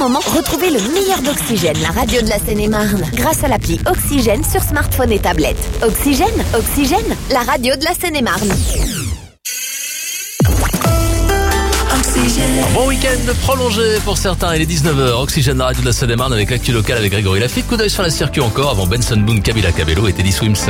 moment, retrouvez le meilleur d'Oxygène, la radio de la Seine-et-Marne, grâce à l'appli Oxygène sur smartphone et tablette. Oxygène, la radio de la Seine-et-Marne. Bon week-end prolongé pour certains, il est 19h, Oxygène, la radio de la Seine-et-Marne avec l'actu local avec Grégory Lafitte. Coup d'œil sur la circuit encore avant Benson Boone, Camila Cabello et Teddy Swims.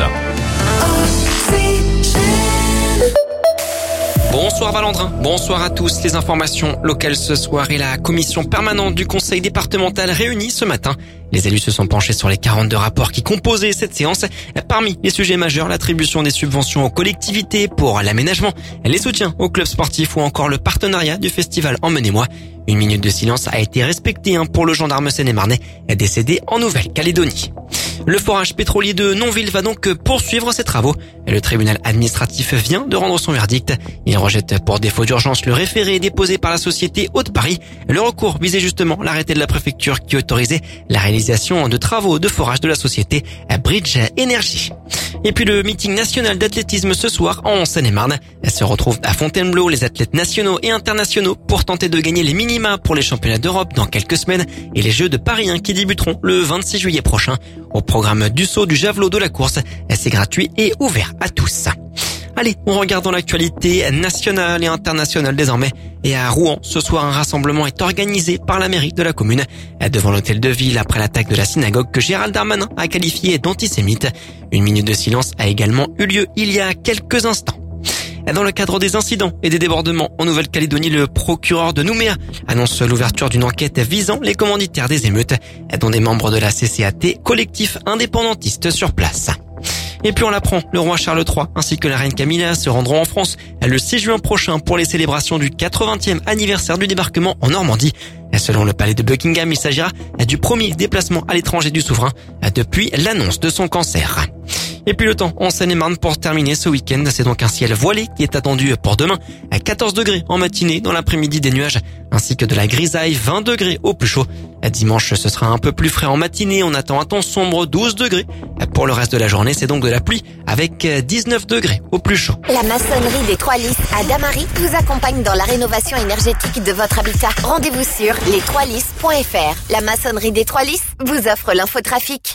Bonsoir Valentin, bonsoir à tous. Les informations locales ce soir et la commission permanente du conseil départemental réunie ce matin. Les élus se sont penchés sur les 42 rapports qui composaient cette séance. Parmi les sujets majeurs, l'attribution des subventions aux collectivités pour l'aménagement, les soutiens aux clubs sportifs ou encore le partenariat du festival Emmenez-moi. Une minute de silence a été respectée pour le gendarme seine-et-marnais décédé en Nouvelle-Calédonie. Le forage pétrolier de Nonville va donc poursuivre ses travaux. Le tribunal administratif vient de rendre son verdict. Il rejette pour défaut d'urgence le référé déposé par la société Haute-Paris. Le recours visait justement l'arrêté de la préfecture qui autorisait la réalisation de travaux de forage de la société Bridge Energy. Et puis le meeting national d'athlétisme ce soir en Seine-et-Marne. Se retrouvent à Fontainebleau les athlètes nationaux et internationaux pour tenter de gagner les minima pour les championnats d'Europe dans quelques semaines et les Jeux de Paris qui débuteront le 26 juillet prochain. Au programme du saut, du javelot, de la course, c'est gratuit et ouvert à tous. Allez, on regarde dans l'actualité nationale et internationale désormais. Et à Rouen, ce soir, un rassemblement est organisé par la mairie de la commune devant l'hôtel de ville après l'attaque de la synagogue que Gérald Darmanin a qualifiée d'antisémite. Une minute de silence a également eu lieu il y a quelques instants. Dans le cadre des incidents et des débordements en Nouvelle-Calédonie, le procureur de Nouméa annonce l'ouverture d'une enquête visant les commanditaires des émeutes, dont des membres de la CCAT, collectif indépendantiste sur place. Et puis on l'apprend, le roi Charles III ainsi que la reine Camilla se rendront en France le 6 juin prochain pour les célébrations du 80e anniversaire du débarquement en Normandie. Selon le palais de Buckingham, il s'agira du premier déplacement à l'étranger du souverain depuis l'annonce de son cancer. Et puis le temps en Seine-et-Marne pour terminer ce week-end, c'est donc un ciel voilé qui est attendu pour demain à 14 degrés en matinée, dans l'après-midi des nuages ainsi que de la grisaille, 20 degrés au plus chaud. Dimanche, ce sera un peu plus frais en matinée, on attend un temps sombre, 12 degrés. Pour le reste de la journée, c'est donc de la pluie avec 19 degrés au plus chaud. La maçonnerie des Trois Lys à Damary vous accompagne dans la rénovation énergétique de votre habitat. Rendez-vous sur les3lys.fr. La maçonnerie des Trois Lys vous offre l'infotrafic.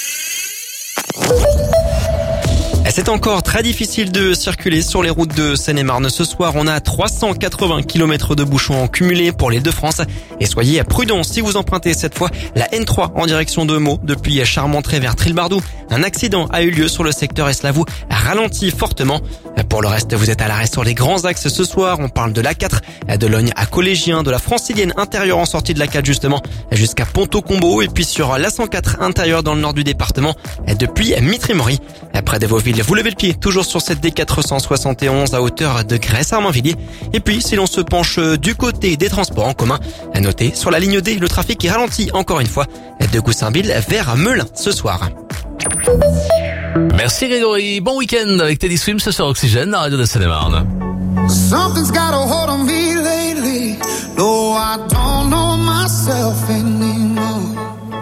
C'est encore très difficile de circuler sur les routes de Seine-et-Marne. Ce soir, on a 380 km de bouchons cumulés pour l'Île de France. Et soyez prudents si vous empruntez cette fois la N3 en direction de Meaux depuis Charmentré vers Trilbardou. Un accident a eu lieu sur le secteur et cela vous ralentit fortement. Pour le reste, vous êtes à l'arrêt sur les grands axes ce soir. On parle de l'A4, de Logne à Collégien, de la Francilienne intérieure en sortie de l'A4 justement jusqu'à Ponto-Combo et puis sur l'A104 intérieure dans le nord du département depuis Mitry-Mory. Près de vos villes, vous levez le pied toujours sur cette D471 à hauteur de Grèce-Armainvilliers. Et puis si l'on se penche du côté des transports en commun, à noter sur la ligne D, le trafic est ralenti encore une fois de Goussainville vers Melun ce soir. Merci Grégory, bon week-end avec Teddy Swims sur Oxygène, la radio de Seine-et-Marne. Something's got a hold on me lately. No, I don't know myself anymore.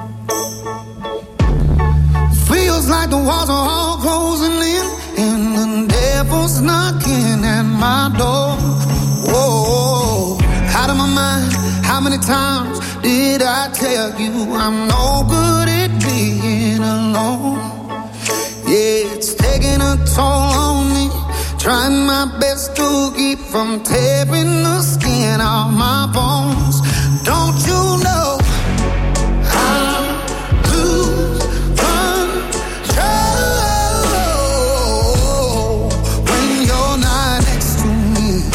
Feels like the walls are all closing in and the devil's knocking at my door. Whoa, out of my mind. How many times did I tell you I'm no good at being alone? Yeah, it's taking a toll on me. Trying my best to keep from tearing the skin off my bones. Don't you know I lose control when you're not next to me?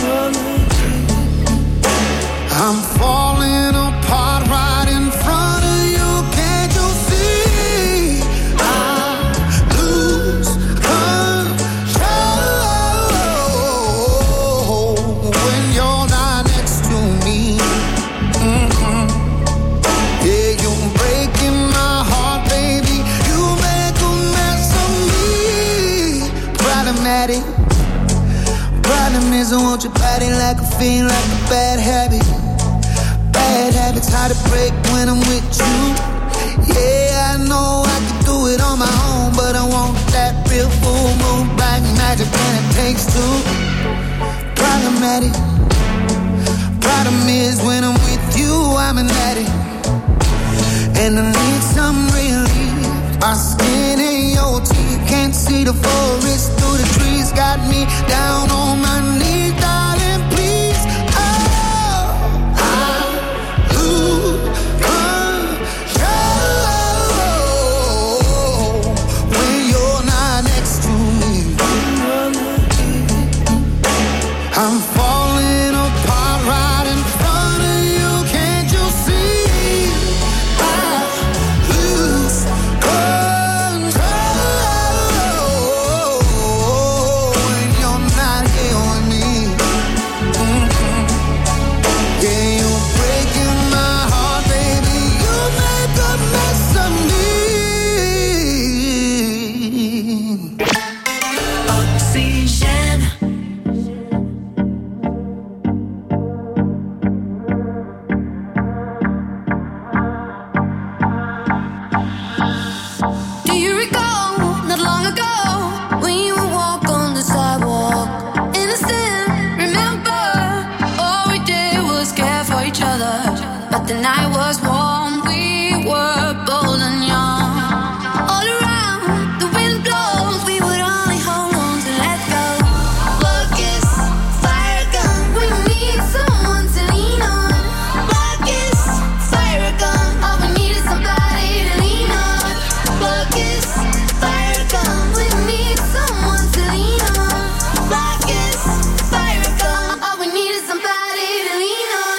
I'm falling apart right in front of you. Can't you see? I lose control when you're not next to me. Yeah, you're breaking my heart, baby. You make a mess of me. Problematic. Problem is I want your body like a fiend, like a bad habit. Bad habits hard to break when I'm with you. Yeah, I know I can do it on my own, but I want that real full moon, black magic, and it takes two. Problematic. Problem is when I'm with you, I'm an addict, and I need some relief. My skin and your teeth, can't see the forest through the trees. Got me down on my knees, darling, please. Oh, I lose control when you're not next to me. I'm falling apart right in front of you. Can't you see? I lose control when you're not here with me. Yeah, you're breaking my heart, baby. You make a mess of me. Oxygen. Do you recall, not long ago, when you would walk on the sidewalk? Innocent, remember, all we did was care for each other. But the night was warm, we were bold and young. All around, the wind blows, we would only hold on to let go. Focus, fire gun, we need someone to lean on. Focus, fire gun, all we need is somebody to lean on. Focus, fire gun, we need someone to lean on. Focus, fire gun, all we need is somebody to lean on.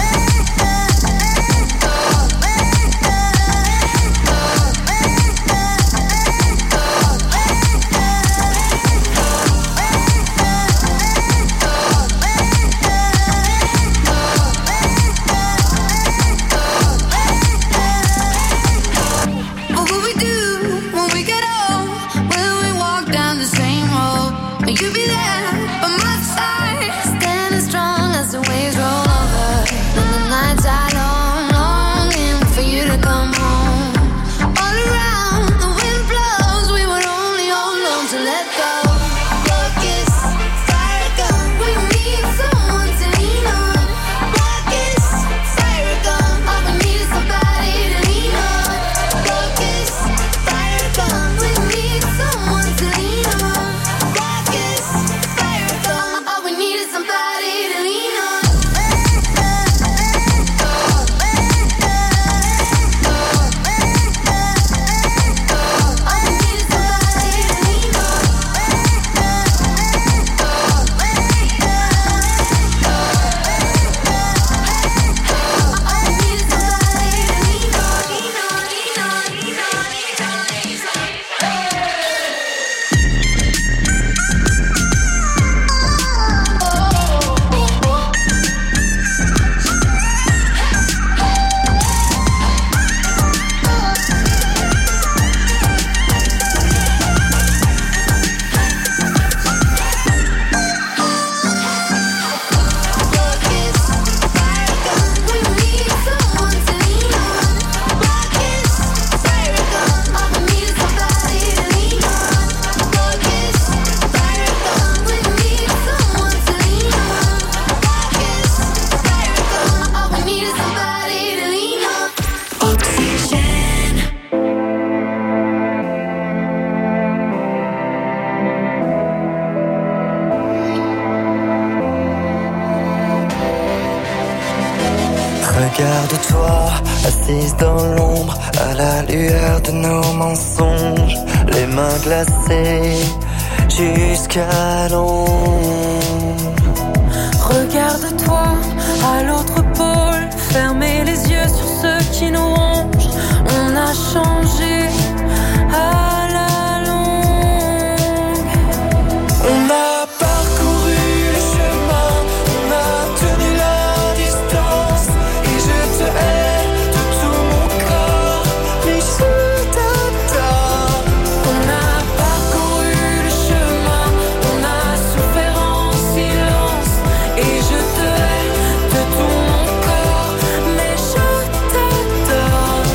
What will we do when we get old? Will we walk down the same road? Will you be there by my side? Standing strong as the waves roll over. And the nights are long, longing for you to come home. All around, the wind blows, we would only hold on to let go. Focus, fire gun, we need someone to lean on. Focus, fire gun, all we need is somebody to lean on. Focus, fire gun, we need someone to lean on. Focus, fire gun, all we need is somebody to lean on. All we need is somebody to lean on. All we need is somebody to lean Focus, fire gun, we need someone to lean on. Focus, fire gun, all we need is somebody to lean on. Focus, fire gun, we need someone to lean on. Focus, fire gun, all we need is somebody to lean on. Oxygen. Regarde-toi, assise dans l'ombre, à la lueur de nos mensonges, les mains glacées jusqu'à l'ombre. Regarde-toi à l'autre pôle, fermez les yeux sur ceux qui nous rongent. On a changé à la longue. On a parcouru le chemin, on a tenu la distance, et je te hais de tout mon corps, mais je t'adore. On a parcouru le chemin, on a souffert en silence, et je te hais de tout mon corps, mais je t'adore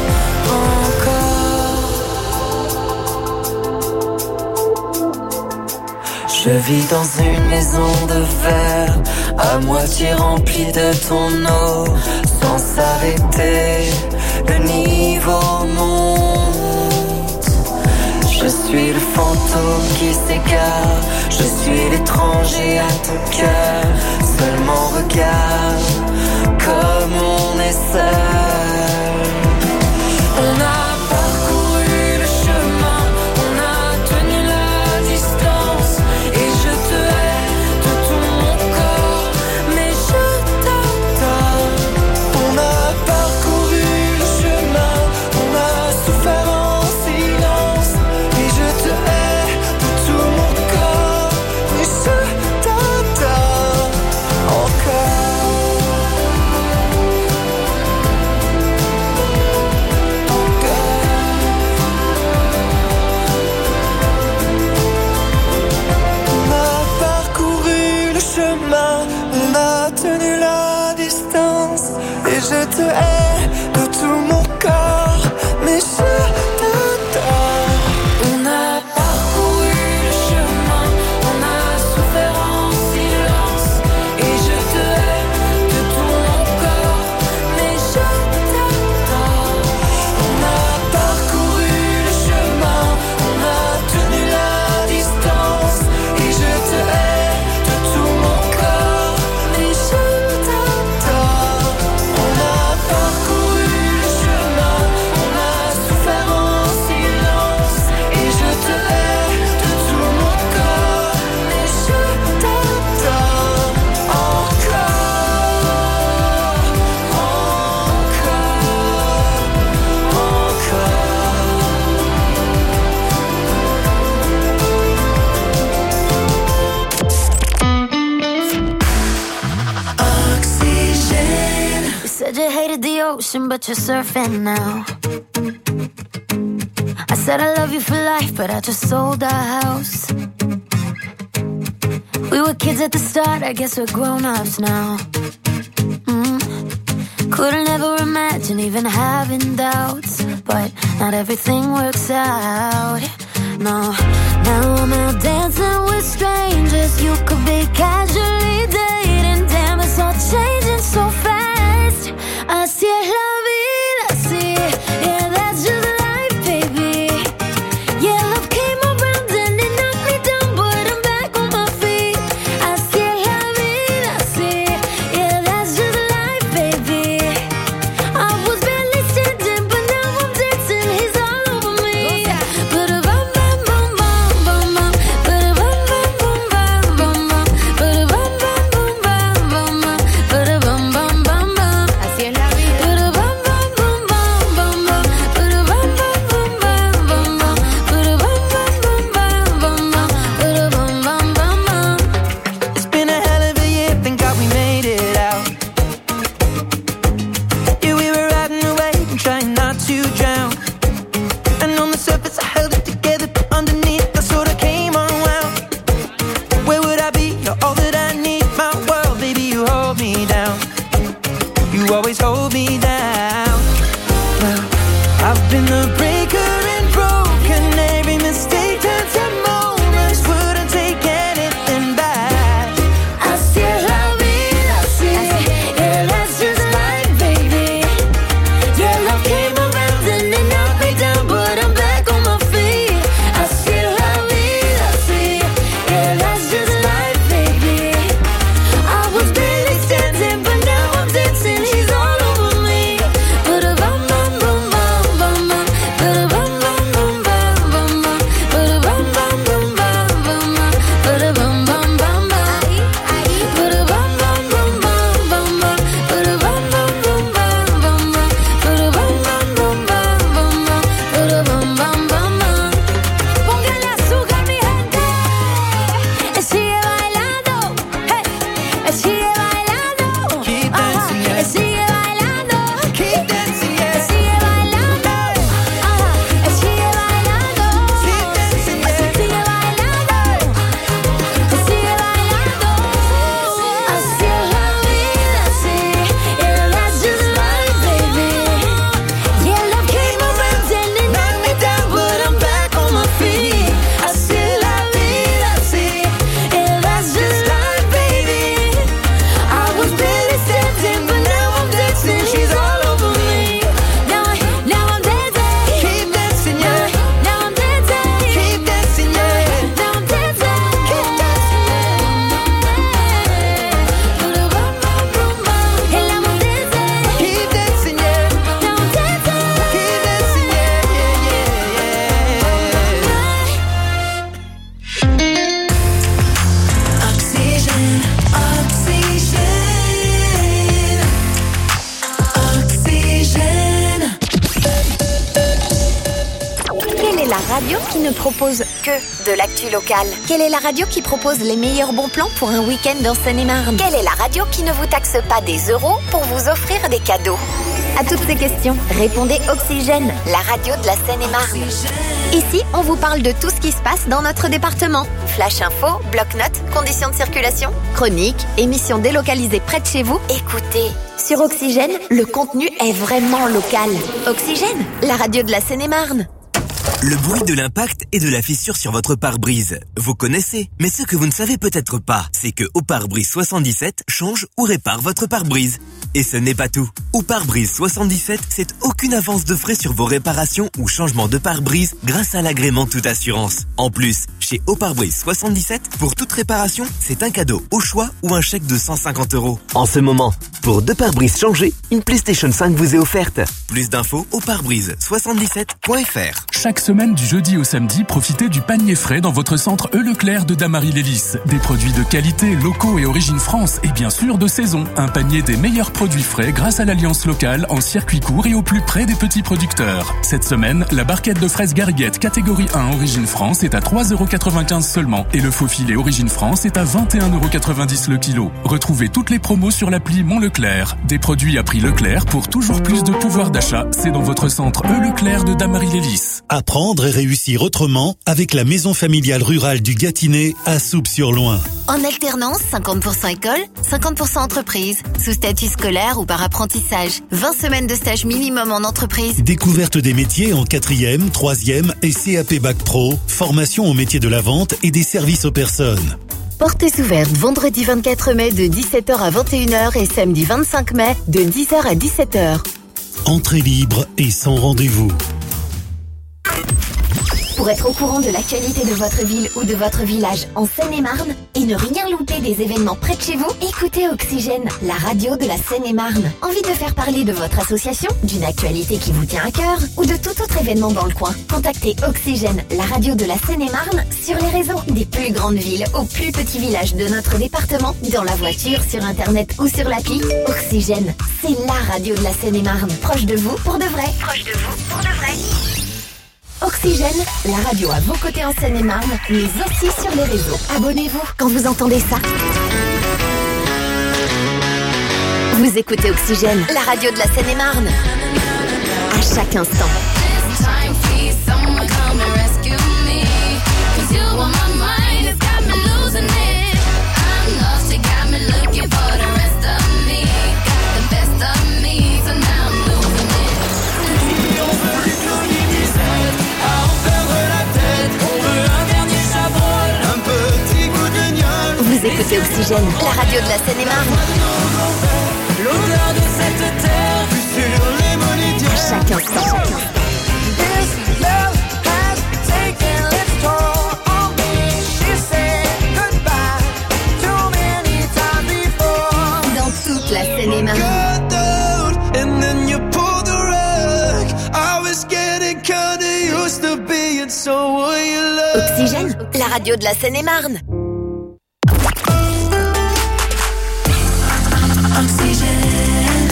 encore. Je vis dans une maison de verre, à moitié remplie de ton eau, sans sans s'arrêter, le niveau monte. Je suis le fantôme qui s'égare, je suis l'étranger à ton cœur. Seulement regarde comme on est seul. On a parcouru le chemin, on a tenu la distance, et je te hais de tout mon corps, mais je t'adore. On a parcouru le chemin, on a souffert en silence, et je te hais de tout mon corps, mais je t'adore encore. On a tenu la distance, et je te hais de tout mon corps, mais je t'adore. On a parcouru le chemin, on a souffert en silence, et je te hais de tout mon corps, mais je t'adore. On a parcouru le chemin, on a tenu la distance, et je te hais de tout mon corps, mais je t'adore. On a parcouru le chemin, on a souffert en silence, et je te hais de tout mon corps, mais je t'adore Oxygen. You said you hated the ocean, but you're surfing now. I said I love you for life, but I just sold our house. We were kids at the start, I guess we're grown-ups now. Couldn't ever imagine even having doubts, but not everything works out. No, now I'm out dancing with strangers. You could be casually dating. Damn, it's all changing so fast. Así es la vida, sí. Yeah, that's just life, baby. Yeah, love came around and it knocked me down, but I'm back on my feet. Así es la vida, sí. Yeah, that's just life, baby. I was barely standing, but now I'm dancing. He's all over me. Ba-da-bum, bum, bum, bum, bum, bum. Ba-da-bum, bum, bum, bum, bum, bum. Ba-da-bum, bum, bum, bum, bum, bum. Ba-da-bum, bum, bum, bum. Así es la vida. Ba-da-bum, la radio qui ne propose que de l'actu locale? Quelle est la radio qui propose les meilleurs bons plans pour un week-end en Seine-et-Marne? Quelle est la radio qui ne vous taxe pas des euros pour vous offrir des cadeaux? À toutes ces questions, répondez Oxygène, la radio de la Seine-et-Marne. Ici, on vous parle de tout ce qui se passe dans notre département. Flash info, bloc-notes, conditions de circulation, chroniques, émissions délocalisées près de chez vous. Écoutez, sur Oxygène, le contenu est vraiment local. Oxygène, la radio de la Seine-et-Marne. Le bruit de l'impact et de la fissure sur votre pare-brise. Vous connaissez, mais ce que vous ne savez peut-être pas, c'est que Au Pare-Brise 77 change ou répare votre pare-brise. Et ce n'est pas tout. Au Pare-Brise 77, c'est aucune avance de frais sur vos réparations ou changements de pare-brise grâce à l'agrément toute assurance. En plus, chez Au Pare-Brise 77, pour toute réparation, c'est un cadeau au choix ou un chèque de 150 €. En ce moment, pour 2 pare-brises changés, une PlayStation 5 vous est offerte. Plus d'infos au parebrise77.fr. Chaque semaine du jeudi au samedi, profitez du panier frais dans votre centre Leclerc de Damary-Lélis. Des produits de qualité, locaux et origine France et bien sûr de saison. Un panier des meilleurs produits frais grâce à l'alliance locale en circuit court et au plus près des petits producteurs. Cette semaine, la barquette de fraises Gariguette catégorie 1 origine France est à 3,95 € seulement et le faux filet origine France est à 21,90 € le kilo. Retrouvez toutes les promos sur l'appli Mon Leclerc. Des produits à prix Leclerc pour toujours plus de pouvoir d'achat. C'est dans votre centre Leclerc de Damary-Lélis. Apprendre et réussir autrement avec la maison familiale rurale du Gâtinais à Souppes-sur-Loing. En alternance, 50% école, 50% entreprise, sous statut scolaire ou par apprentissage. 20 semaines de stage minimum en entreprise. Découverte des métiers en 4e, 3e et CAP Bac Pro, formation au métier de la vente et des services aux personnes. Portes ouvertes vendredi 24 mai de 17h à 21h et samedi 25 mai de 10h à 17h. Entrée libre et sans rendez-vous. Pour être au courant de l'actualité de votre ville ou de votre village en Seine-et-Marne et ne rien louper des événements près de chez vous, écoutez Oxygène, la radio de la Seine-et-Marne. Envie de faire parler de votre association, d'une actualité qui vous tient à cœur ou de tout autre événement dans le coin? Contactez Oxygène, la radio de la Seine-et-Marne sur les réseaux. Des plus grandes villes aux plus petits villages de notre département, dans la voiture, sur internet ou sur l'appli. Oxygène, c'est la radio de la Seine-et-Marne. Proche de vous pour de vrai. Proche de vous pour de vrai. Oxygène, la radio à vos côtés en Seine-et-Marne, mais aussi sur les réseaux. Abonnez-vous quand vous entendez ça. Vous écoutez Oxygène, la radio de la Seine-et-Marne. À chaque instant. Vous écoutez Oxygène, la radio de la Seine-et-Marne. L'odeur de cette terre vue sur les monitures. À chaque instant. This love has taken its toll on me. She said goodbye too many times before. Dans toute la Seine-et-Marne. Got down and then you pulled the rug. I was getting kinda used to being someone you love. Oxygène, la radio de la Seine-et-Marne. Oxygène,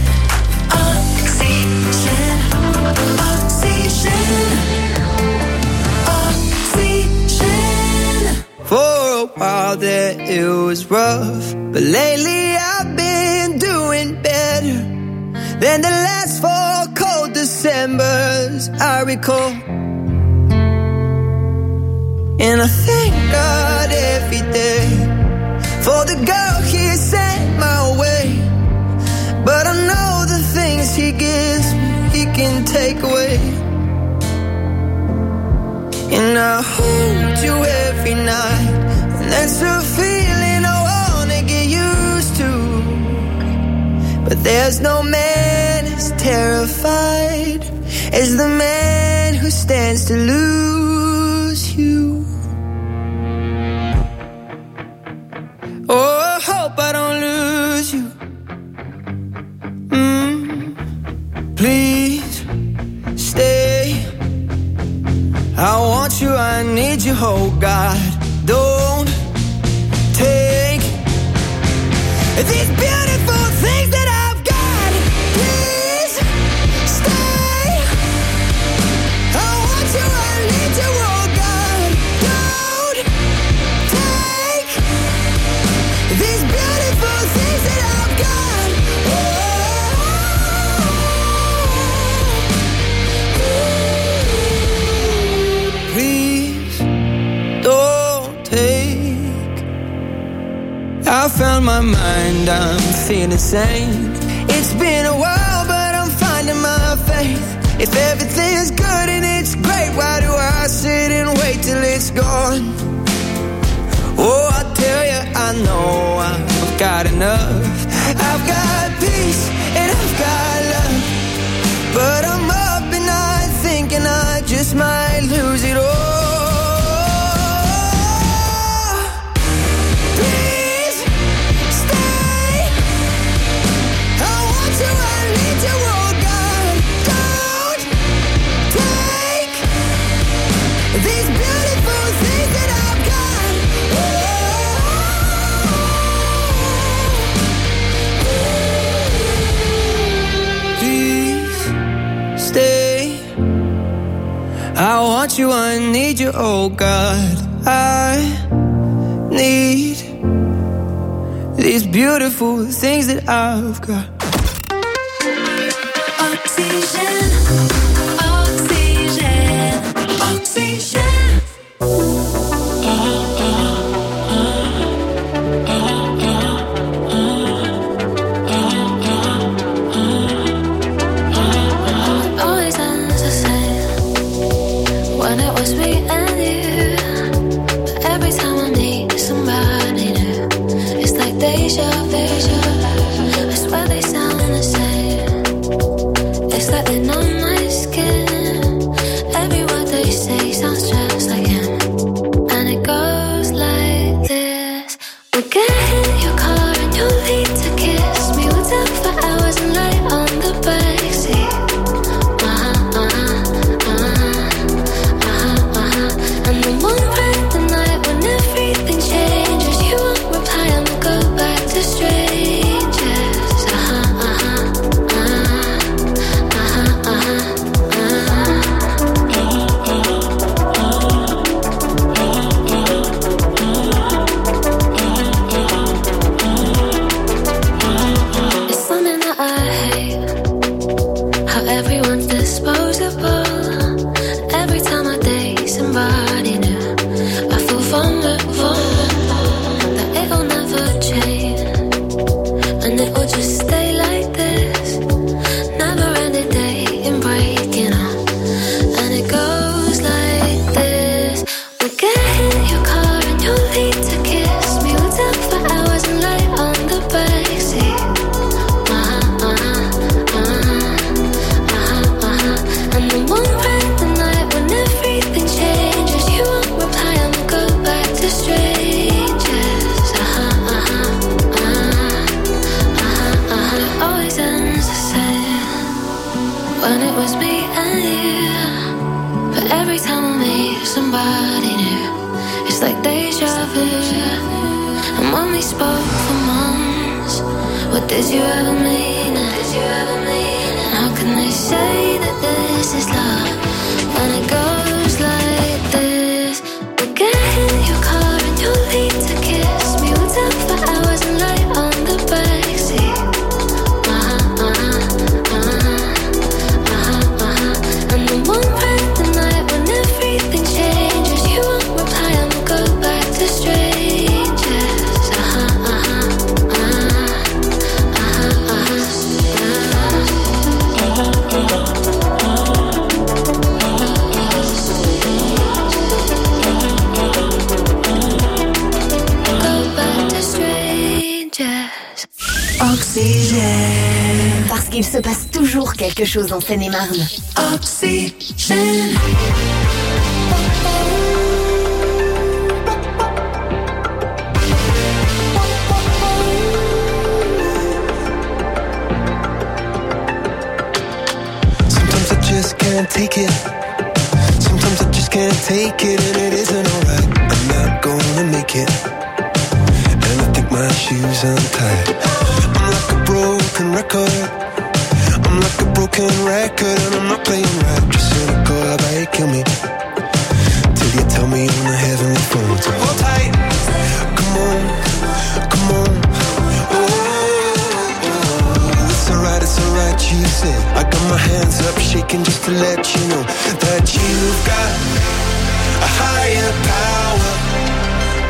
oxygène, oxygène, oxygène. For a while there it was rough, but lately I've been doing better than the last 4 cold Decembers I recall. And I thank God every day for the girl he sent my way. But I know the things he gives me, he can take away. And I hold you every night, and that's a feeling I wanna get used to. But there's no man as terrified as the man who stands to lose you. Oh, I hope I don't lose you. Please stay. I want you, I need you, oh God. Don't take these beautiful things that I've got. Please stay. I want you, I need you. please don't take. I found my mind, I'm feeling sane. It's been a while, but I'm finding my faith. If everything's good and it's great, why do I sit and wait till it's gone? Oh, I tell you, I know I've got enough. I've got peace and I've got love, but I'm up and I'm thinking I just might lose it all. Please stay. I want you, I need you, oh God. Don't take these beautiful things that I've got. Please stay. I want you, I need you, oh God. I need these beautiful things that I've got. Oxygène, oxygène, oxygène. Always ends the same when it was me and you. But every time I meet somebody new, it's like deja vu. I swear they sound the same. It's like they know my skin. Every word they say sounds just like him. And it goes like this. We get in your car and you need to kiss me. We'll talk for hours and lay on the backseat. And then one bright the night when everything changes, you won't reply and we'll go back to strangers. It's something that I hate, how everyone's disposable. Every time I date somebody new, I feel vulnerable, that it'll never change, and it will just stay like this. Never ending dating, breaking up, and it goes like this. We get in your car and you need to kiss me. We'll talk for hours and lay on the backseat. And then one bright the night when everything changes, you won't reply and we'll go back to strangers. It always ends the same when it was me and you. But every time I meet somebody new, it's like deja vu. And when we spoke for months, what did you ever mean? And how can they say that this is love when it goes like this? We get in your car and you need to kiss me. We'll talk for hours and lay on the backseat. And then one bright the night when everything changes, you won't reply and we'll go back to strangers. Go back to strangers. Oxygène, Parce qu'il se passe toujours quelque chose en Seine-et-Marne. oxygène. Sometimes I just can't take it. Sometimes I just can't take it, and it isn't alright. I'm not gonna make it, and I think my shoes untied. I'm like a broken record. I'm like a broken record, and I'm not playing right. Just cynical, I might kill me till you tell me on the heavenly phone. So hold tight, come on, come on. It's alright, she said. I got my hands up shaking just to let you know that you've got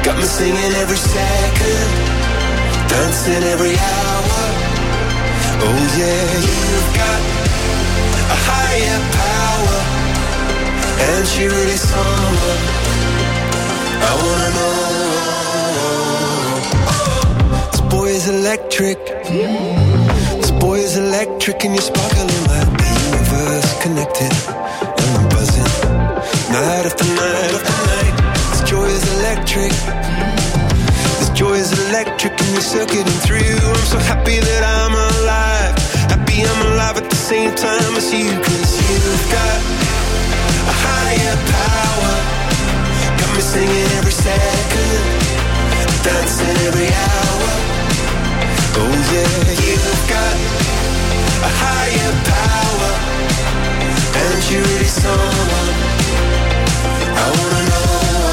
Got me singing every second, dancing every hour. Oh yeah, you've got a higher power, and she really someone I wanna know. This boy is electric. This boy is electric, and you're sparkling like the universe connected. And I'm buzzing night after night after night. This joy is electric. This joy is electric, and you're circuiting through. I'm so happy that I'm alive. Happy I'm alive at the same time as you, 'cause you've got a higher power. Got me singing every second, dancing every hour. Oh yeah, you've got a higher power, and you really someone I wanna know.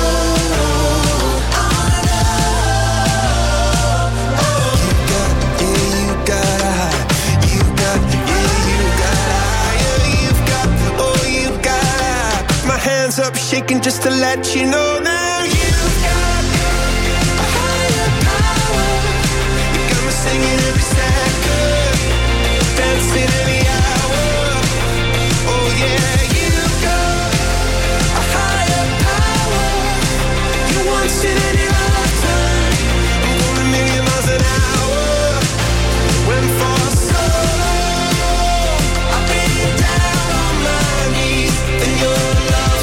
Up shaking just to let you know now you've got a higher power. You got me singing every second, dancing every hour. Oh yeah, you've got a higher power. You once in any lifetime. I'm going a million miles an hour. Went for so long, I've been down on my knees in your love.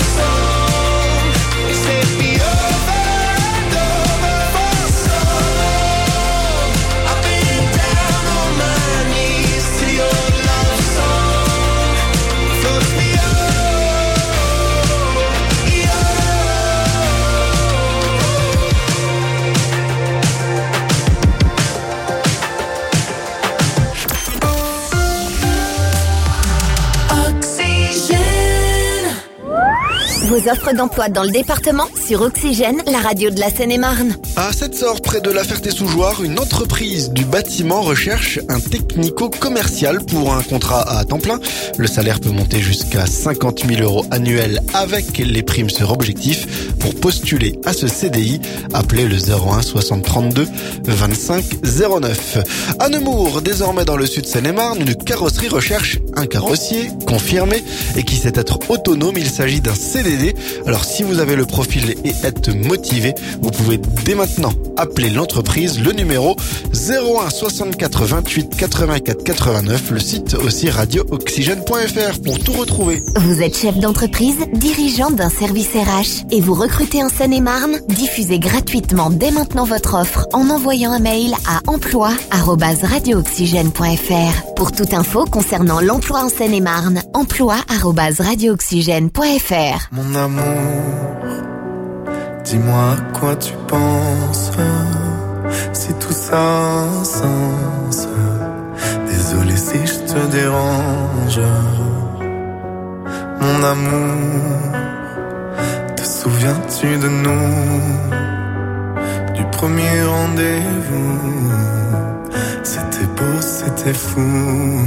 Vos offres d'emploi dans le département sur Oxygène, la radio de la Seine-et-Marne. À Sept-Sors, près de La Ferté-sous-Jouarre, une entreprise du bâtiment recherche un technico-commercial pour un contrat à temps plein. Le salaire peut monter jusqu'à 50 000 € annuels avec les primes sur objectif. Pour postuler à ce CDI, appelez le 01 60 32 25 09. À Nemours, désormais dans le sud Seine-et-Marne, une carrosserie recherche un carrossier confirmé et qui sait être autonome. Il s'agit d'un CDD. Alors si vous avez le profil et êtes motivé, vous pouvez dès maintenant appeler l'entreprise, le numéro 01 64 28 84 89, le site aussi radio-oxygène.fr pour tout retrouver. Vous êtes chef d'entreprise, dirigeant d'un service RH et vous recrutez en Seine-et-Marne? Diffusez gratuitement dès maintenant votre offre en envoyant un mail à emploi@radio-oxygène.fr. Pour toute info concernant l'emploi en Seine-et-Marne, emploi@radio-oxygène.fr. Mon amour, dis-moi à quoi tu penses, si tout ça a un sens. Désolé si je te dérange. Mon amour, te souviens-tu de nous, du premier rendez-vous? C'était beau, c'était fou.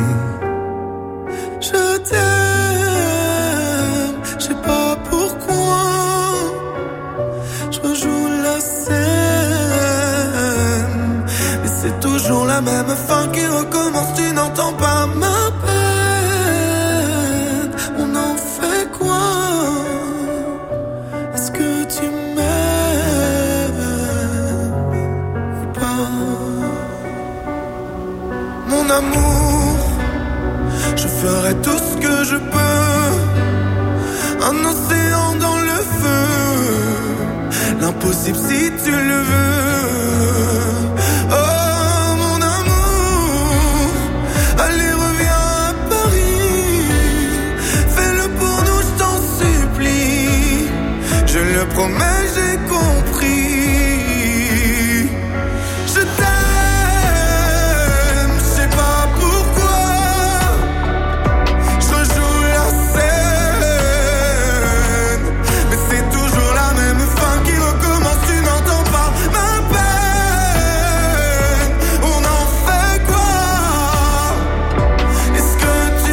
Je t'aime, je sais pas pourquoi. Je rejoue la scène, mais c'est toujours la même fin qui recommence. Tu n'entends pas ma peine. On en fait quoi? Est-ce que tu m'aimes ou pas? Mon amour, je ferai tout ce que je peux. Un océan dans le feu, l'impossible si tu le veux. Oh mon amour, allez reviens à Paris. Fais-le pour nous, je t'en supplie. Je le promets, j'ai compris. Je t'aime, je sais pas pourquoi. Je rejoue la scène, mais c'est toujours la même fin qui recommence. Tu n'entends pas ma peine. On en fait quoi? Est-ce que tu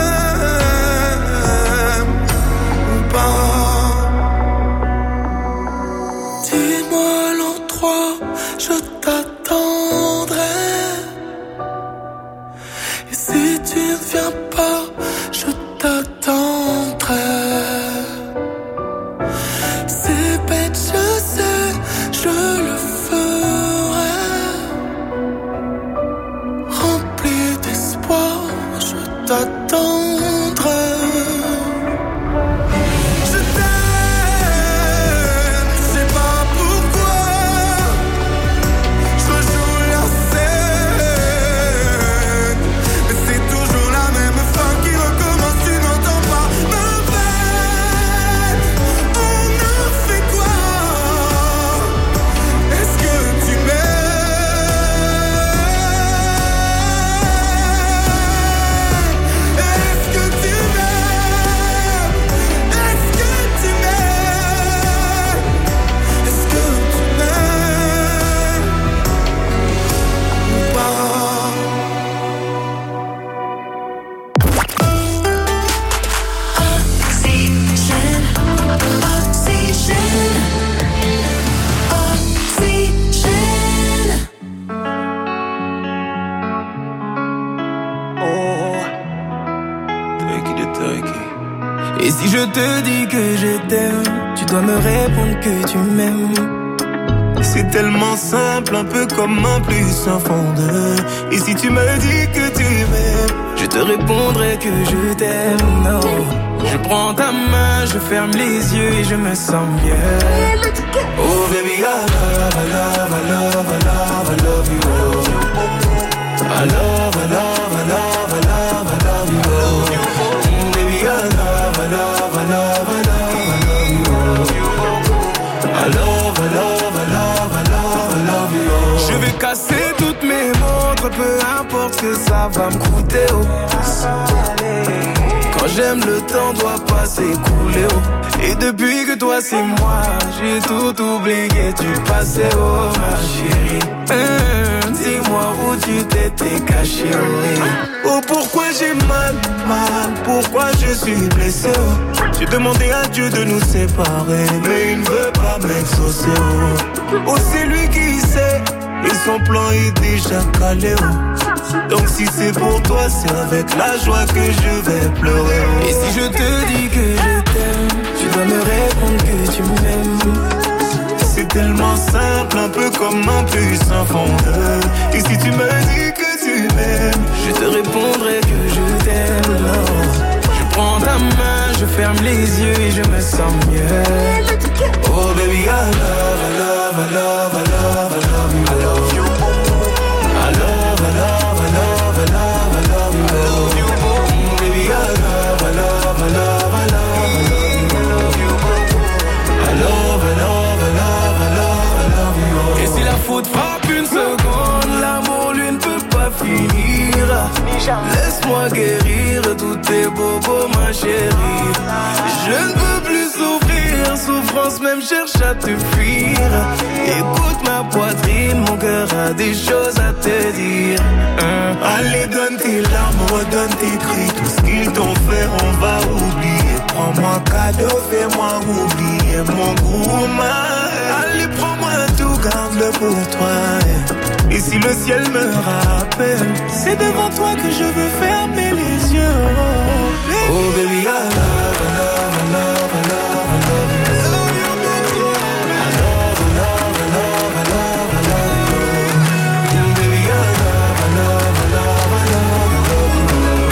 m'aimes ou pas? te dis que je t'aime, tu dois me répondre que tu m'aimes. C'est tellement simple, un peu comme un plus un fond de. Et si tu me dis que tu m'aimes, je te répondrai que je t'aime. Non, je prends ta main, je ferme les yeux et je me sens mieux. Oh baby, I love, I love, I love, I love, I love you. I love, I love, I love, I love, I love you. Baby, I love, I love, I love, I love, I love you. I love, I love, I love, I love, I love you. Je vais casser toutes mes montres, peu importe ce que ça va me coûter. Oh. Quand j'aime, le temps doit pas s'écouler. Oh. Et depuis que toi c'est moi, j'ai tout oublié du passé. Oh ma chérie, dis-moi où tu t'étais caché. Oh, oh pourquoi j'ai mal, pourquoi je suis blessé. Oh. J'ai demandé à Dieu de nous séparer, mais il ne veut pas m'exaucer. Oh, oh c'est lui qui sait, et son plan est déjà calé. Oh. Donc si c'est pour toi, c'est avec la joie que je vais pleurer. Oh. Et si je te dis que je t'aime, tu dois me répondre que tu m'aimes. C'est tellement simple, un peu comme un plus un fondeur. Et si tu me dis que tu m'aimes, je te répondrai que je t'aime. Non. Je prends ta main, je ferme les yeux et je me sens mieux. Oh baby, I love, I love, I love, I love, I love you. I love you. I love, I love, I love, I love, I love you. Baby, I love, I love, I love, I love, I love you. I love, I love, I love, I love, I love you. Et si la faute frappe une seconde, l'amour lui ne peut pas finir. Laisse-moi guérir tous tes bobos, ma chérie. Je ne peux plus souffrir, souffrance même cherche à te fuir. Écoute ma poitrine, mon cœur a des choses à te dire. Allez, donne tes larmes, redonne tes cris. Tout ce qu'ils t'ont fait, on va oublier. Prends-moi cadeau, fais-moi oublier mon gourmand. Allez, prends-moi tout, garde-le pour toi. Et si le ciel me rappelle, c'est devant toi que je veux fermer les yeux. Oh baby, I love, I love, I love, I love, I love you. I love, I love, I love, I love, I love you. Baby, I love, I love, I love, I love, I love you.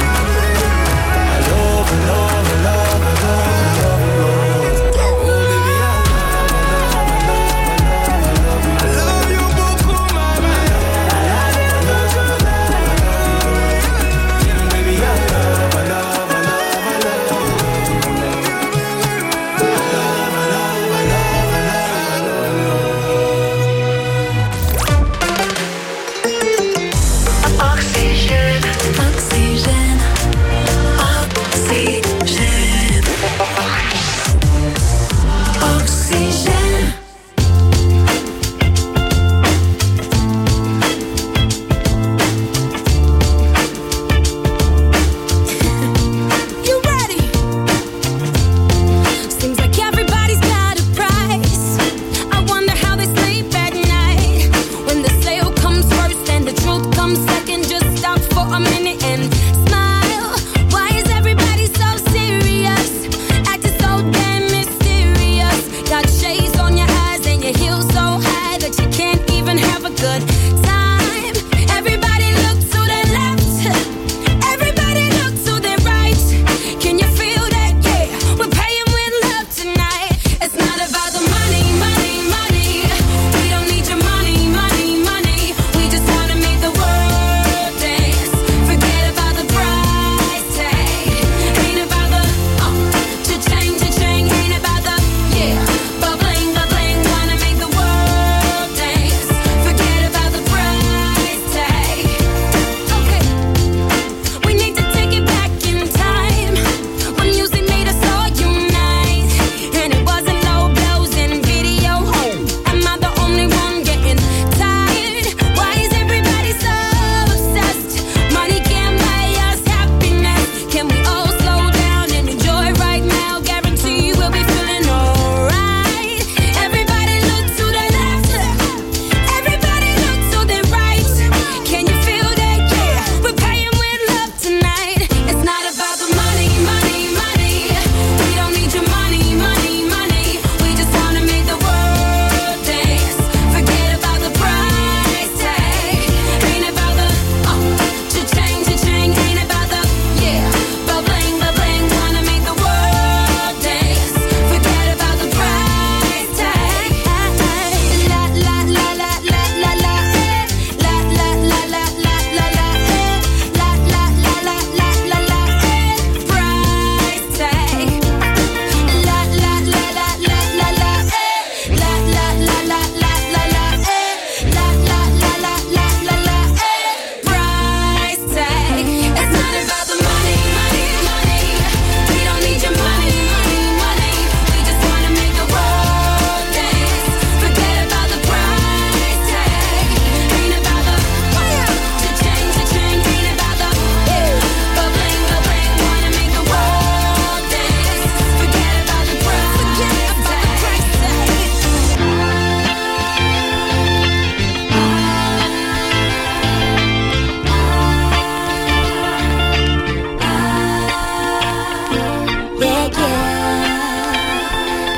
I love, I love, I love, I love, I love you. Oh baby, I love, I love, I love, I love, I love you beaucoup, mama. I love you, I love, I love, I love you. Baby, I love, I love, I love, I love you.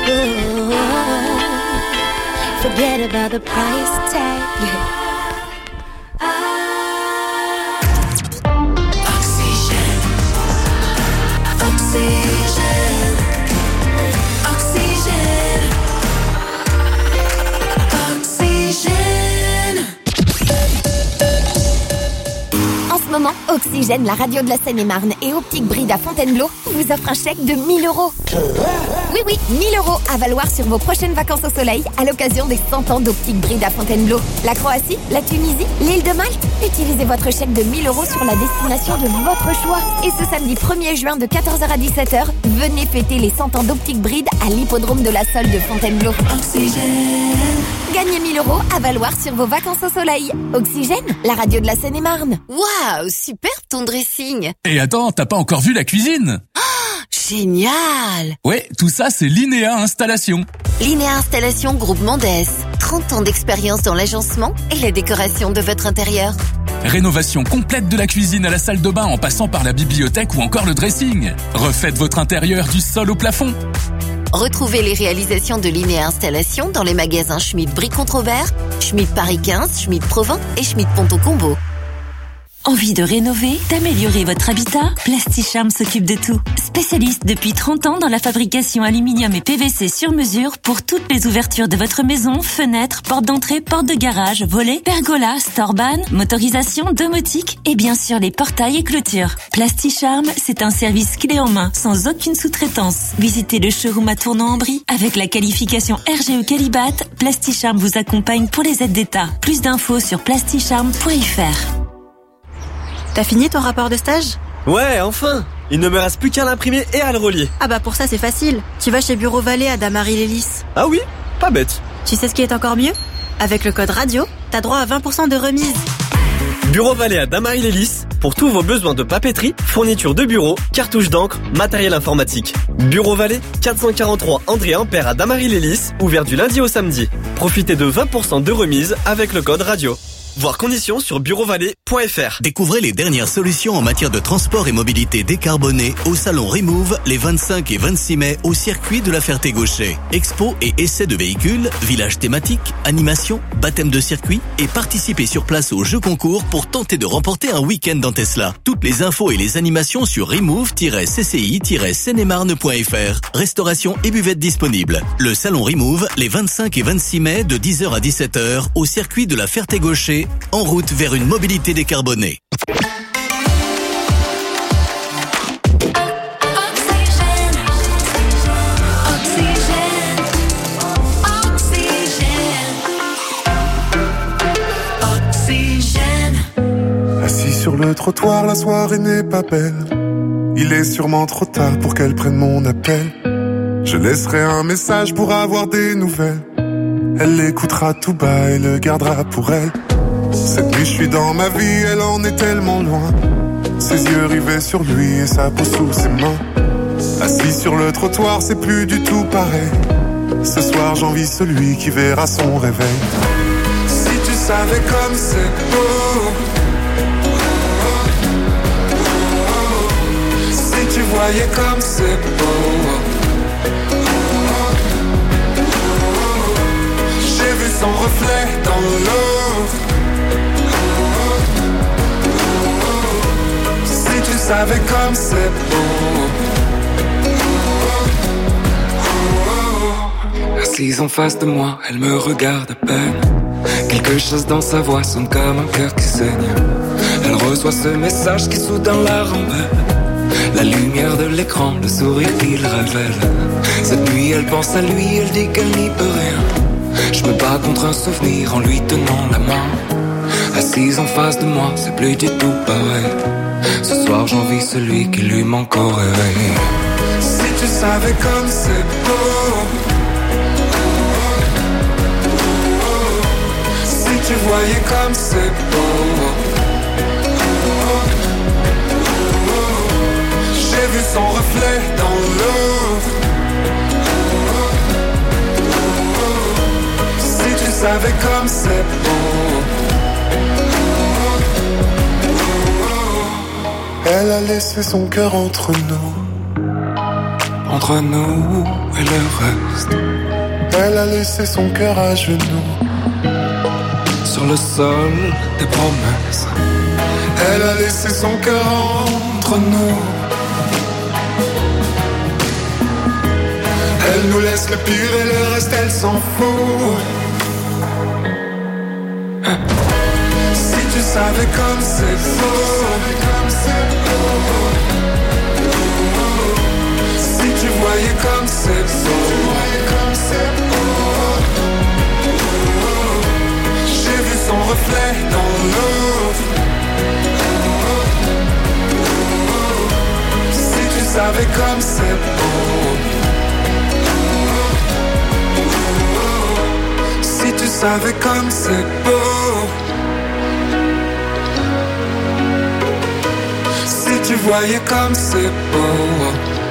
Forget about the price tag. Oxygène. Oxygène. Oxygène. Oxygène. En ce moment, Oxygène, la radio de la Seine-et-Marne et Optique Bride à Fontainebleau vous offre un chèque de 1 000 €. Oui, 1 000 € à valoir sur vos prochaines vacances au soleil à l'occasion des 100 ans d'Optique Bride à Fontainebleau. La Croatie, la Tunisie, l'île de Malte. Utilisez votre chèque de 1 000 € sur la destination de votre choix. Et ce samedi 1er juin de 14h à 17h, venez fêter les 100 ans d'Optique Bride à l'hippodrome de la Sole de Fontainebleau. Oxygène. Gagnez 1 000 € à valoir sur vos vacances au soleil. Oxygène, la radio de la Seine-et-Marne. Waouh, super ton dressing. Et attends, t'as pas encore vu la cuisine? Génial. Ouais, tout ça c'est Linéa Installation. Linéa Installation Groupe Mondès. 30 ans d'expérience dans l'agencement et la décoration de votre intérieur. Rénovation complète de la cuisine à la salle de bain en passant par la bibliothèque ou encore le dressing. Refaites votre intérieur du sol au plafond. Retrouvez les réalisations de Linéa Installation dans les magasins Schmitt Brie-Controbert, Schmitt Paris 15, Schmitt Provins et Schmitt Ponto Combo. Envie de rénover, d'améliorer votre habitat? Plasticharm s'occupe de tout. Spécialiste depuis 30 ans dans la fabrication aluminium et PVC sur mesure pour toutes les ouvertures de votre maison, fenêtres, portes d'entrée, portes de garage, volets, pergolas, storban, motorisation, domotique et bien sûr les portails et clôtures. Plasticharm, c'est un service clé en main, sans aucune sous-traitance. Visitez le showroom à Tournan-en-Brie. Avec la qualification RGE Qualibat, Plasticharm vous accompagne pour les aides d'État. Plus d'infos sur plasticharm.fr. T'as fini ton rapport de stage? Ouais, enfin! Il ne me reste plus qu'à l'imprimer et à le relier. Ah bah pour ça c'est facile. Tu vas chez Bureau Vallée à Damary-Lélis. Ah oui? Pas bête. Tu sais ce qui est encore mieux? Avec le code radio, t'as droit à 20% de remise. Bureau Vallée à Damary-Lélis, pour tous vos besoins de papeterie, fourniture de bureau, cartouches d'encre, matériel informatique. Bureau Vallée, 443 André Ampère à Damary-Lélis, ouvert du lundi au samedi. Profitez de 20% de remise avec le code radio. Voir conditions sur bureauvalet.fr. Découvrez les dernières solutions en matière de transport et mobilité décarbonée au salon Remove les 25 et 26 mai au circuit de la Ferté-Gaucher. Expo et essais de véhicules, village thématique, animation, baptême de circuit et participez sur place au jeu concours pour tenter de remporter un week-end en Tesla. Toutes les infos et les animations sur remove-cci-seine-et-marne.fr. Restauration et buvette disponibles. Le salon Remove les 25 et 26 mai de 10h à 17h au circuit de la Ferté-Gaucher, en route vers une mobilité décarbonée. Assis sur le trottoir, la soirée n'est pas belle. Il est sûrement trop tard pour qu'elle prenne mon appel. Je laisserai un message pour avoir des nouvelles. Elle l'écoutera tout bas et le gardera pour elle. Cette nuit je suis dans ma vie, elle en est tellement loin. Ses yeux rivés sur lui et sa peau sous ses mains. Assis sur le trottoir, c'est plus du tout pareil. Ce soir j'envie celui qui verra son réveil. Si tu savais comme c'est beau, si tu voyais comme c'est beau. J'ai vu son reflet dans l'eau. Si tu savais comme c'est beau. Assise en face de moi, elle me regarde à peine. Quelque chose dans sa voix sonne comme un cœur qui saigne. Elle reçoit ce message qui soudain la rembelle. La lumière de l'écran, le sourire qu'il révèle. Cette nuit elle pense à lui, elle dit qu'elle n'y peut rien. Je me bats contre un souvenir en lui tenant la main. Assise en face de moi, c'est plus du tout pareil. Ce soir j'envie celui qui lui manque au réveil. Si tu savais comme c'est beau. Si tu voyais comme c'est beau. J'ai vu son reflet dans l'eau. Si tu savais comme c'est beau. Elle a laissé son cœur entre nous. entre nous et le reste. Elle a laissé son cœur à genoux sur le sol des promesses. Elle a laissé son cœur entre nous. Elle nous laisse le pire et le reste elle s'en fout. Si tu savais comme c'est beau, si tu voyais comme c'est beau, j'ai vu son reflet dans l'eau. Si tu savais comme c'est beau, si tu savais comme c'est beau, si tu voyais comme c'est beau.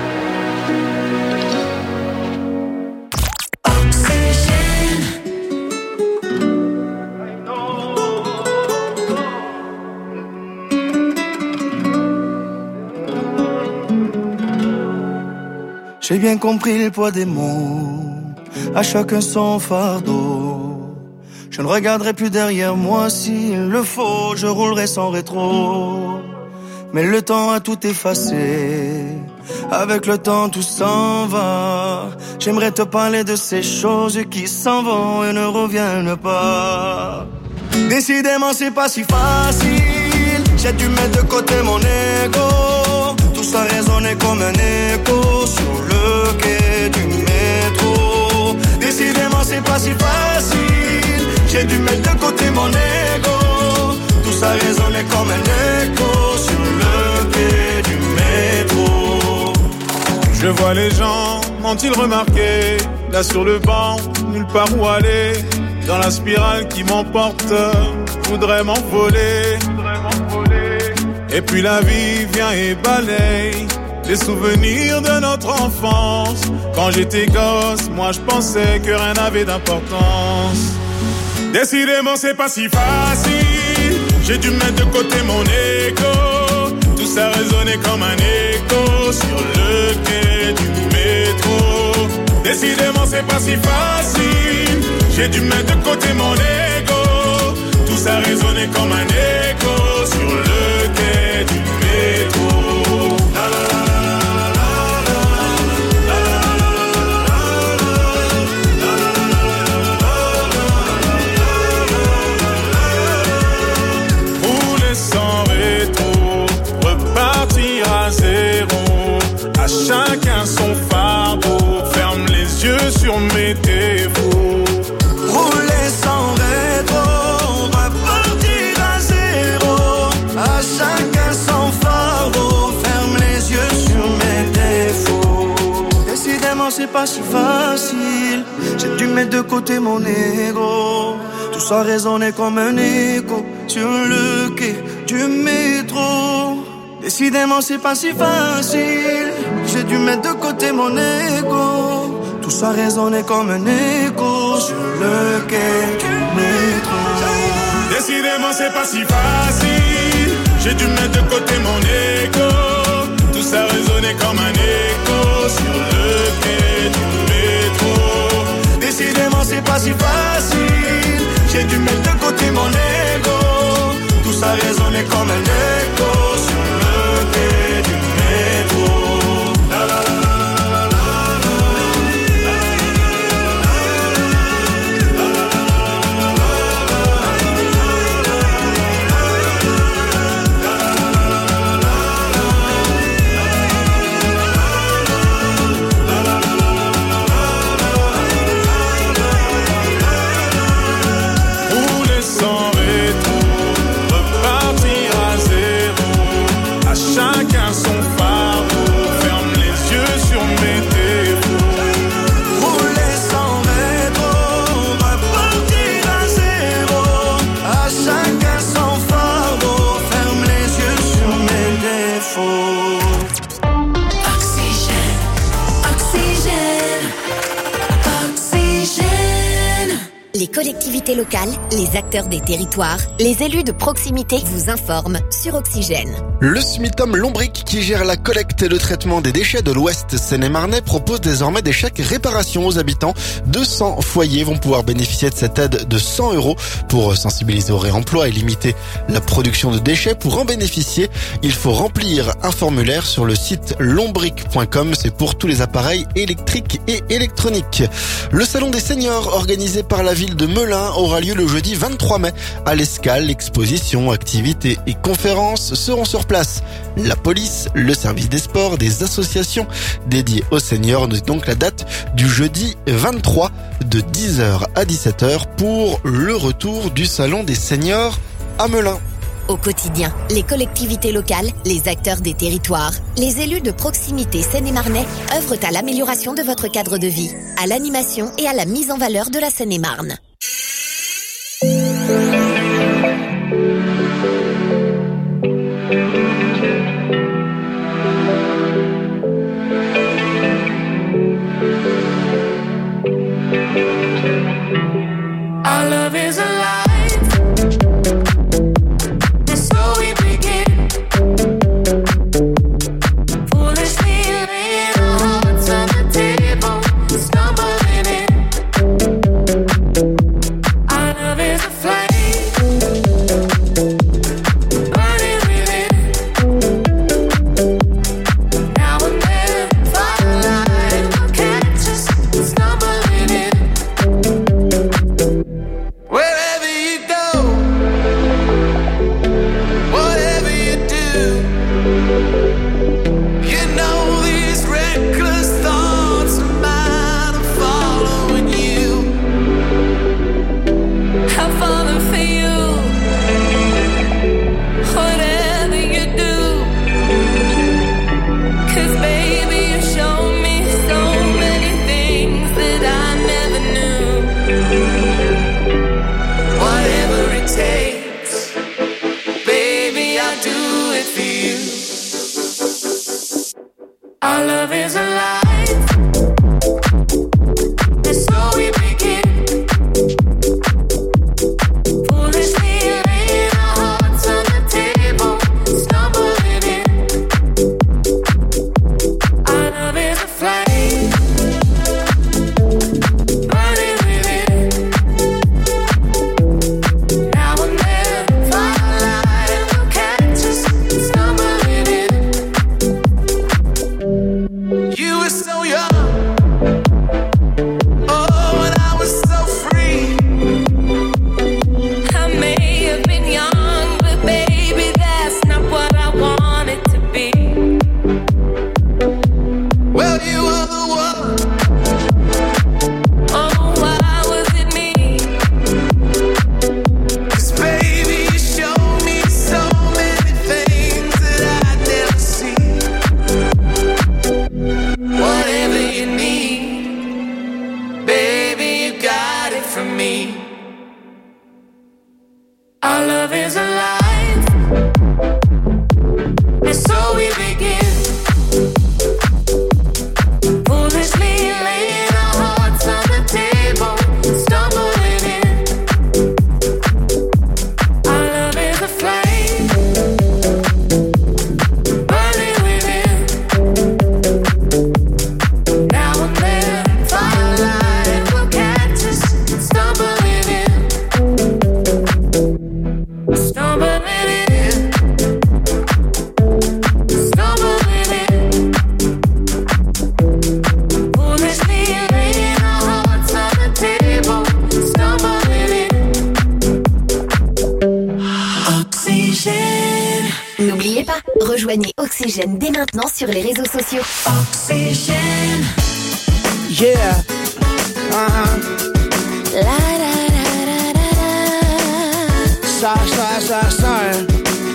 J'ai bien compris le poids des mots, à chacun son fardeau. Je ne regarderai plus derrière moi s'il le faut, je roulerai sans rétro. Mais le temps a tout effacé, avec le temps tout s'en va. J'aimerais te parler de ces choses qui s'en vont et ne reviennent pas. Décidément c'est pas si facile, j'ai dû mettre de côté mon ego. Tout ça résonnait comme un écho sur le quai du métro. Décidément c'est pas si facile, j'ai dû mettre de côté mon ego. Tout ça résonnait comme un écho sur le quai du métro. Je vois les gens, m'ont-ils remarqué? Là sur le banc, nulle part où aller. Dans la spirale qui m'emporte, voudrais m'envoler. Et puis la vie vient et balaye les souvenirs de notre enfance. Quand j'étais gosse, moi je pensais que rien n'avait d'importance. Décidément c'est pas si facile, j'ai dû mettre de côté mon ego. Tout ça résonnait comme un écho sur le quai du métro. Décidément c'est pas si facile, j'ai dû mettre de côté mon ego. Tout ça résonnait comme un écho sur le quai du métro. Rouler sans rétro, repartir à zéro. À chacun son fardeau, ferme les yeux sur mes défauts. Rouler sans rétro, repartir à zéro. À chacun son fardeau, ferme les yeux sur mes défauts. Décidément c'est pas si facile, j'ai dû mettre de côté mon ego. Tout ça résonnait comme un écho sur le quai du métro. Décidément c'est pas si facile, j'ai dû mettre de côté mon ego. Tout ça résonnait comme un écho sur le quai du métro. Décidément c'est pas si facile, j'ai dû mettre de côté mon ego. Tout ça résonnait comme un écho sur le quai du métro. Décidément c'est pas si facile, j'ai dû mettre de côté mon ego. Tout ça résonnait comme un écho sur le quai du métro. La, la, la. Rouler sans rétro, repartir à zéro. les collectivités locales, les acteurs des territoires, les élus de proximité vous informent sur Oxygène. Le Smitom Lombric, qui gère la collecte et le traitement des déchets de l'Ouest Seine-et-Marnais, propose désormais des chèques réparation aux habitants. 200 foyers vont pouvoir bénéficier de cette aide de 100 € pour sensibiliser au réemploi et limiter la production de déchets. Pour en bénéficier, il faut remplir un formulaire sur le site lombric.com. C'est pour tous les appareils électriques et électroniques. Le salon des seniors organisé par la ville de Melun aura lieu le jeudi 23 mai. À l'Escale, expositions, activités et conférences seront sur place. La police, le service des sports, des associations dédiées aux seniors. Notez donc la date du jeudi 23 de 10h à 17h pour le retour du salon des seniors à Melun. Au quotidien, les collectivités locales, les acteurs des territoires, les élus de proximité Seine-et-Marnais œuvrent à l'amélioration de votre cadre de vie, à l'animation et à la mise en valeur de la Seine-et-Marne. Our love is alive. N'oubliez pas, rejoignez Oxygène dès maintenant sur les réseaux sociaux. Oxygène. Yeah. Sorry.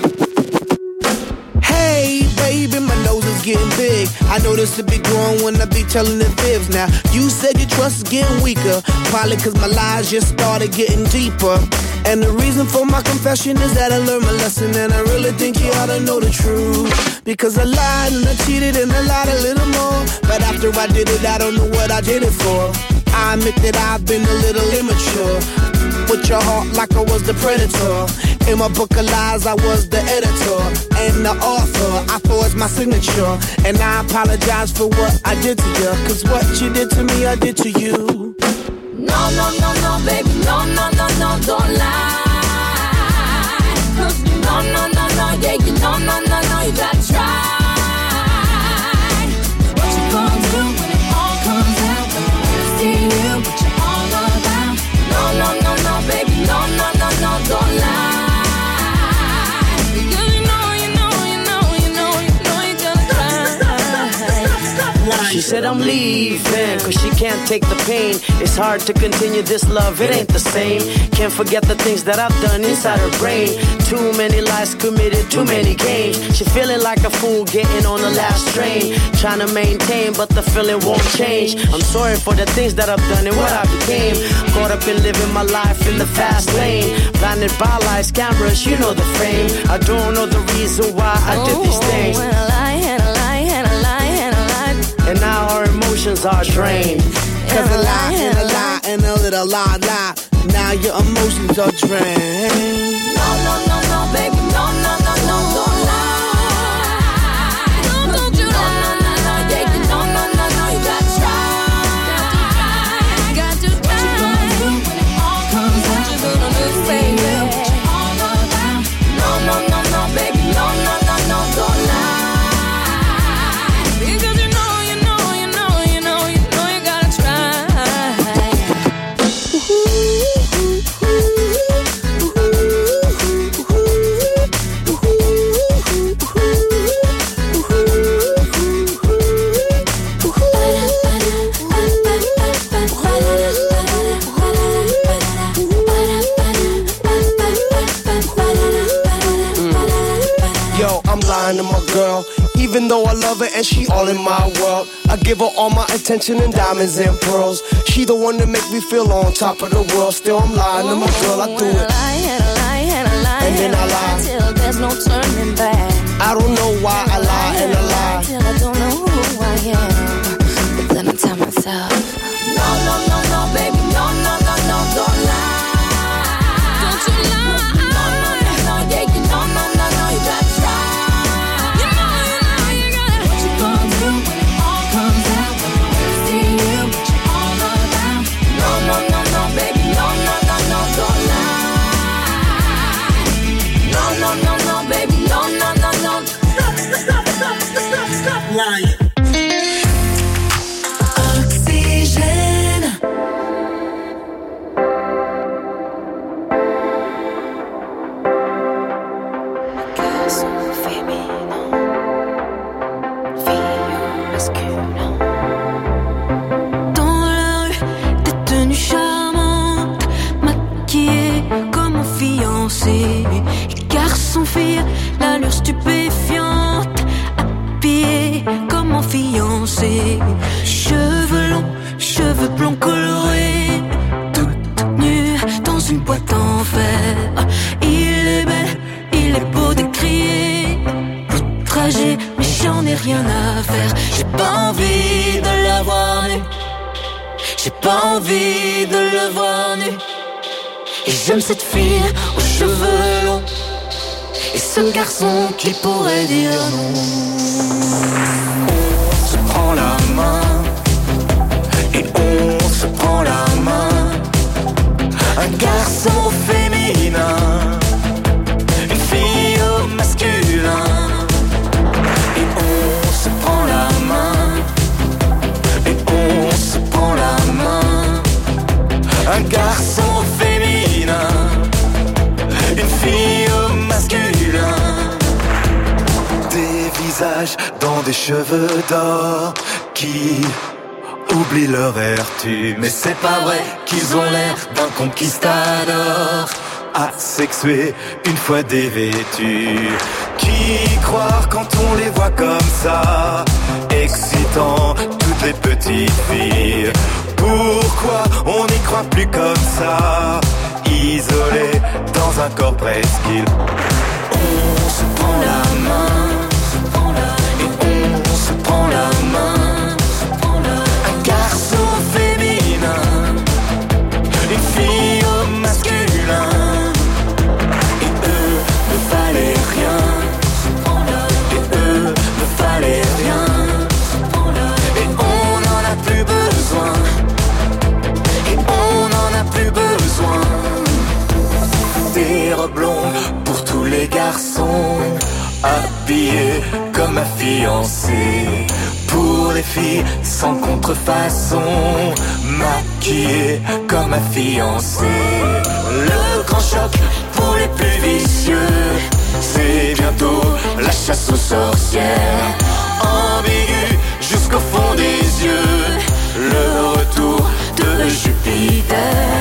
Hey, baby, my nose is getting big. I know this will be growing when I be telling the fibs. Now, you said your trust is getting weaker. Probably cause my lies just started getting deeper. And the reason for my confession is that I learned my lesson. And I really think you ought to know the truth. Because I lied and I cheated and I lied a little more. But after I did it, I don't know what I did it for. I admit that I've been a little immature. With your heart like I was the predator. In my book of lies, I was the editor and the author. I forged my signature, and I apologize for what I did to you. Cause what you did to me, I did to you. No, no, no, no, baby, no, no, no, no, don't lie. No, no, no, no, yeah, you no, no, no, no, you gotta try. What you gonna do when it all comes out? When I see you, what you all about? No, no, no, no, baby, no, no, no, no, don't lie. She said I'm leaving, cause she can't take the pain. It's hard to continue this love, it ain't the same. Can't forget the things that I've done inside her brain. Too many lies committed, too many games. She feeling like a fool getting on the last train. Trying to maintain, but the feeling won't change. I'm sorry for the things that I've done and what I became. Caught up in living my life in the fast lane. Blinded by lights, cameras, you know the frame. I don't know the reason why I did these things. And a lie, and a lie, and a lie, and a lie. And now our emotions are drained. Cause a lie and a lie and a little lie. Now your emotions are drained. No, no, no, no, baby, no, no, no, no, don't lie. Don't you lie. No, no, no, yeah, you no, no, no, no, you gotta try. Got to try. What you gonna do when it all comes out? What you gonna do, baby? What you all about? No, no, no, no, baby, no, no, no, no, don't lie. Because you know you gotta try. Yo, I'm lying to my girl. Even though I love her and she all in my world, I give her all my attention and diamonds and pearls. She the one that make me feel on top of the world. Still I'm lying to my girl, I do it. And then I lie till there's no turning back. I don't know why I lie and I lie till I don't know who I am. But then I tell myself, no, no, no, no, baby, no, no, no, no, don't lie. Don't you lie. No, no, no, no, yeah, you no, no, no, no, you gotta try. You know, you gotta. What you gonna do when it all comes out? When I see you, what you all about? No, no, no, no, baby, no, no, no, no, don't lie. No, no, no, no, baby, no, no, no, no. Stop lying. Oxygène. Garçon féminin, fille masculin. Dans la rue, des tenues charmantes, maquillées comme mon fiancé. Garçon-fille, l'allure stupéfiante, habillée comme mon fiancé. Cheveux longs, cheveux blonds colorés, toute nue dans une boîte en fer. Il est bel, il est beau de crier, outragé, mais j'en ai rien à faire. J'ai pas envie de la voir nue, j'ai pas envie de le voir nu. Et j'aime cette fille aux cheveux longs, et ce garçon qui pourrait dire non. On se prend la main, et on se prend la main. Un garçon féminin, une fille au masculin. Et on se prend la main, et on se prend la main. Un garçon féminin, une fille au masculin. Des visages dans des cheveux d'or qui oublient leur vertu. Mais c'est pas vrai qu'ils ont l'air d'un conquistador, asexué une fois dévêtus. Qui croire quand on les voit comme ça, excitant toutes les petites filles? Pourquoi on n'y croit plus comme ça, isolé dans un corps presqu'île? On se prend la main, et on se prend la main. Un garçon féminin, garçons, habillés comme ma fiancée. Pour les filles sans contrefaçon, maquillées comme ma fiancée. Le grand choc pour les plus vicieux, c'est bientôt la chasse aux sorcières. Ambigu jusqu'au fond des yeux, le retour de Jupiter.